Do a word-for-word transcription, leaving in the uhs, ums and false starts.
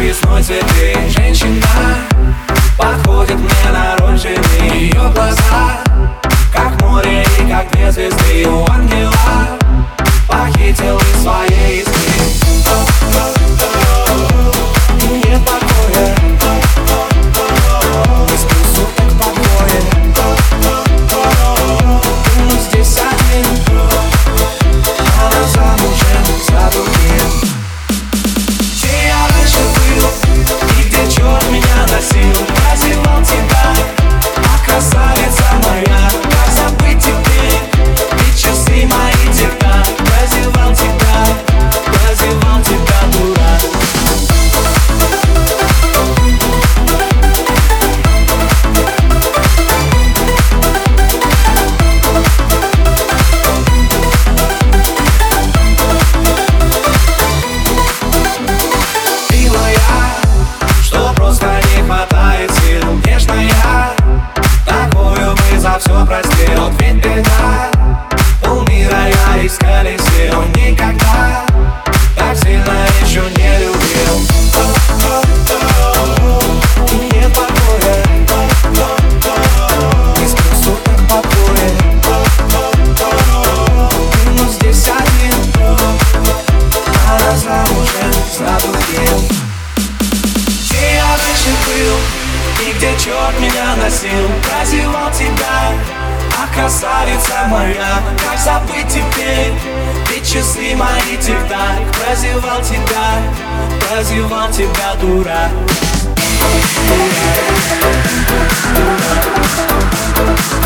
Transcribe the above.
весной цветы. Женщина подходит мне на роль жены. Ее глаза как море и как две звезды. У ангела похитил из своей искры. Нет покоя, не сплю суток по двое. Ну здесь один, она замужем за другим. Где я раньше был и где черт меня носил, прозевал тебя, а красавица моя. Как забыть теперь, ведь часы мои тик-так. Прозевал тебя, прозевал тебя, дурак. Все простил, ведь беда, полмира я исколесил. Никогда так сильно еще не любил. Нет покоя, не сплю суток по двое. Ну здесь один, она замужем за другим. Где я раньше был и где черт меня носил, прозевал тебя, а красавица моя. Как забыть теперь, ведь часы мои тик-так. Прозевал тебя, прозевал тебя, дурак. Дурак, дурак, дурак.